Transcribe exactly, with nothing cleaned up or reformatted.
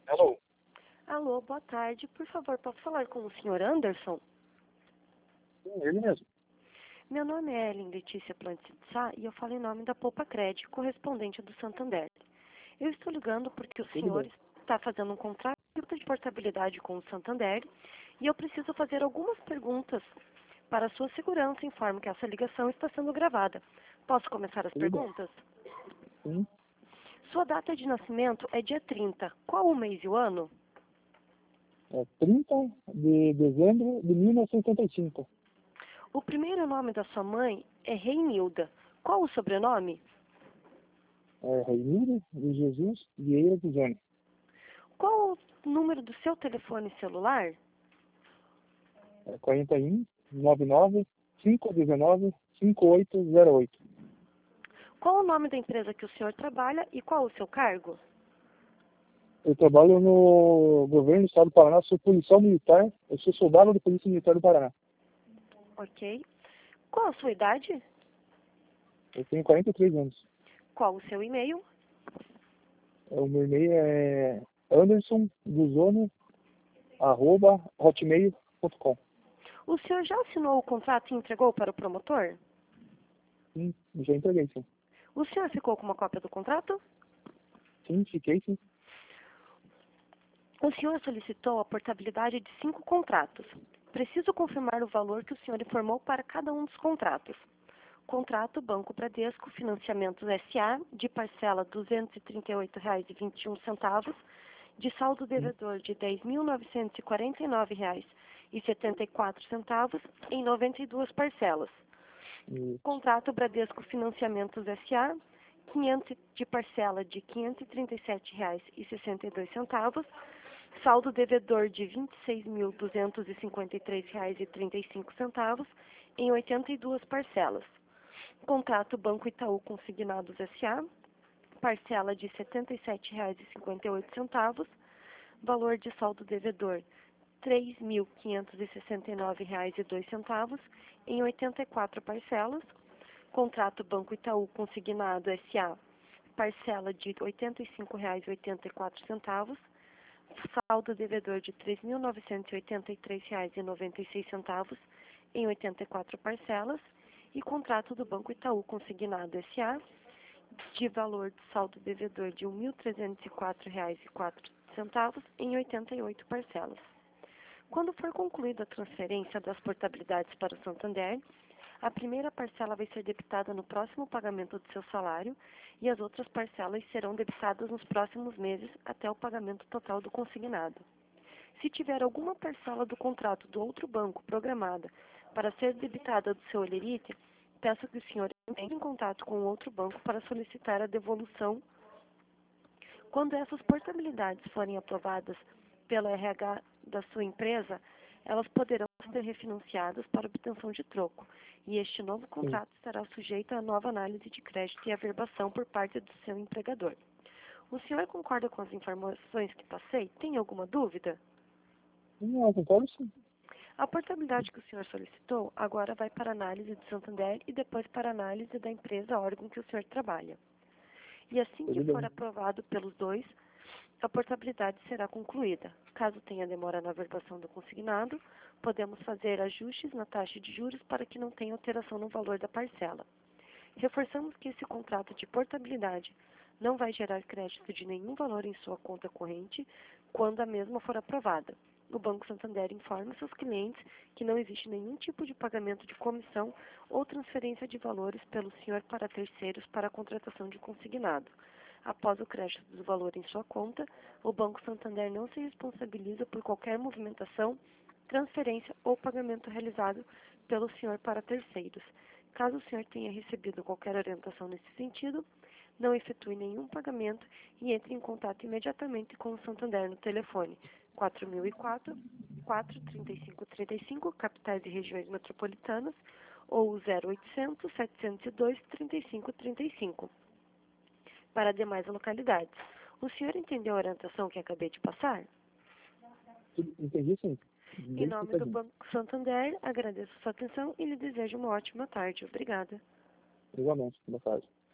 Alô? Alô, boa tarde. Por favor, posso falar com o senhor Anderson? Sim, ele mesmo. Meu nome é Ellen Letícia Plantes de Sá e eu falo em nome da Poupa Crédito, correspondente do Santander. Eu estou ligando porque o Tudo senhor bem. está fazendo um contrato de portabilidade com o Santander e eu preciso fazer algumas perguntas para a sua segurança. Informo que essa ligação está sendo gravada. Posso começar as Tudo bem. perguntas? Sim, Sua data de nascimento é dia trinta. Qual o mês e o ano? é trinta de dezembro de mil novecentos e setenta e cinco. O primeiro nome da sua mãe é Reinilda. Qual o sobrenome? É Reinildo de Jesus Vieira de Jânio. Qual o número do seu telefone celular? É quarenta e um, noventa e nove, quinhentos e dezenove, cinquenta e oito zero oito. Qual o nome da empresa que o senhor trabalha e qual o seu cargo? Eu trabalho no governo do estado do Paraná, sou policial militar, eu sou soldado da Polícia Militar do Paraná. Ok. Qual a sua idade? Eu tenho quarenta e três anos. Qual o seu e-mail? É, o meu e-mail é anderson guzono arroba hotmail ponto com. O senhor já assinou o contrato e entregou para o promotor? Sim, já entreguei, sim. O senhor ficou com uma cópia do contrato? Sim, fiquei, sim. O senhor solicitou a portabilidade de cinco contratos. Preciso confirmar o valor que o senhor informou para cada um dos contratos. Contrato Banco Bradesco Financiamentos S A de parcela duzentos e trinta e oito reais e vinte e um centavos, de saldo Sim. devedor de dez mil novecentos e quarenta e nove reais e setenta e quatro centavos em noventa e duas parcelas. E, Contrato Bradesco Financiamentos S A quinhentos de parcela de quinhentos e trinta e sete reais e sessenta e dois centavos, saldo devedor de vinte e seis mil duzentos e cinquenta e três reais e trinta e cinco centavos em oitenta e duas parcelas. Contrato Banco Itaú Consignados S A, parcela de setenta e sete reais e cinquenta e oito centavos, valor de saldo devedor três mil quinhentos e sessenta e nove reais e dois centavos em oitenta e quatro parcelas. Contrato Banco Itaú Consignado S A, parcela de oitenta e cinco reais e oitenta e quatro centavos, saldo devedor de três mil novecentos e oitenta e três reais e noventa e seis centavos em oitenta e quatro parcelas, e contrato do Banco Itaú Consignado S A de valor de saldo devedor de mil trezentos e quatro reais e quatro centavos em oitenta e oito parcelas. Quando for concluída a transferência das portabilidades para o Santander, a primeira parcela vai ser debitada no próximo pagamento do seu salário e as outras parcelas serão debitadas nos próximos meses até o pagamento total do consignado. Se tiver alguma parcela do contrato do outro banco programada para ser debitada do seu Olerite, peço que o senhor entre em contato com o outro banco para solicitar a devolução. Quando essas portabilidades forem aprovadas pelo R H da sua empresa, elas poderão ser refinanciadas para obtenção de troco, e este novo sim. contrato estará sujeito a nova análise de crédito e averbação por parte do seu empregador. O senhor concorda com as informações que passei? Tem alguma dúvida? Não, eu concordo, sim. A portabilidade que o senhor solicitou agora vai para análise do Santander e depois para análise da empresa órgão que o senhor trabalha. E assim que Tudo for bem. aprovado pelos dois, a portabilidade será concluída. Caso tenha demora na averbação do consignado, podemos fazer ajustes na taxa de juros para que não tenha alteração no valor da parcela. Reforçamos que esse contrato de portabilidade não vai gerar crédito de nenhum valor em sua conta corrente quando a mesma for aprovada. O Banco Santander informa seus clientes que não existe nenhum tipo de pagamento de comissão ou transferência de valores pelo senhor para terceiros para a contratação de consignado. Após o crédito do valor em sua conta, o Banco Santander não se responsabiliza por qualquer movimentação, transferência ou pagamento realizado pelo senhor para terceiros. Caso o senhor tenha recebido qualquer orientação nesse sentido, não efetue nenhum pagamento e entre em contato imediatamente com o Santander no telefone quatro mil e quatro, quatro trinta e cinco trinta e cinco, capitais e regiões metropolitanas, ou zero oitocentos, setecentos e dois, trinta e cinco trinta e cinco, para demais localidades. O senhor entendeu a orientação que acabei de passar? Tudo- Entendi, sim. Em Bem nome do explicadinho. Banco Santander, agradeço sua atenção e lhe desejo uma ótima tarde. Obrigada. Igualmente. Boa tarde.